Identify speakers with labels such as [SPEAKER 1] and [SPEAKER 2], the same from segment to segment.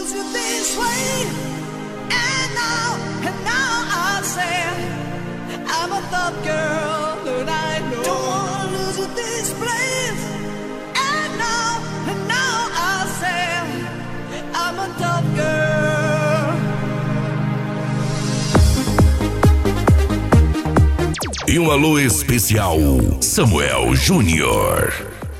[SPEAKER 1] lose you this way. And now I say I'm a tough girl, and I know. Don't wanna lose you this place. And now I say I'm a tough girl.
[SPEAKER 2] E um alô especial, Samuel Júnior.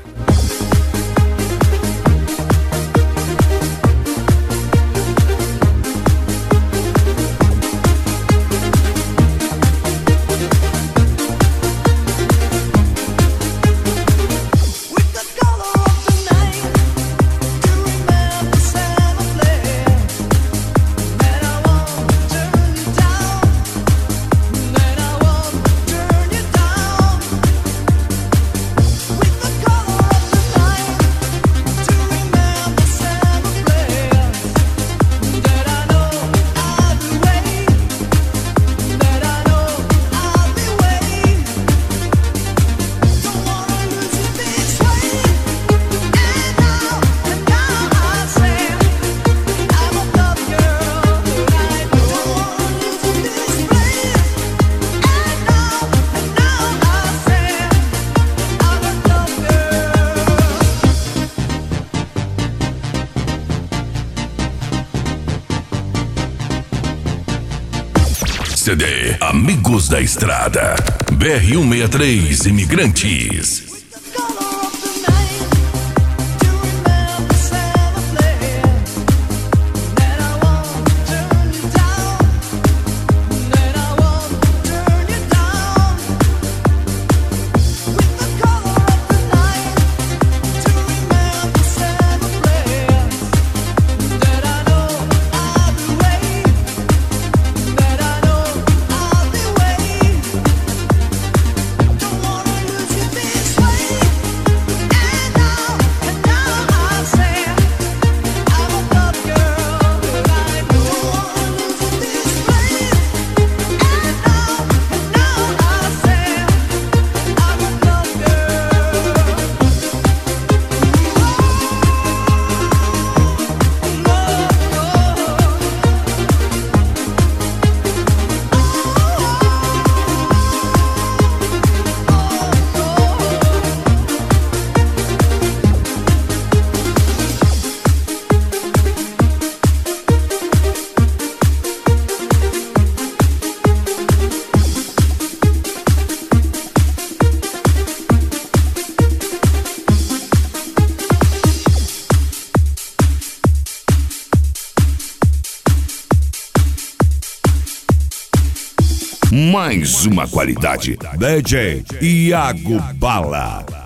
[SPEAKER 2] CD Amigos da Estrada, BR-163 Imigrantes. Mais uma qualidade. DJ Iago Bala.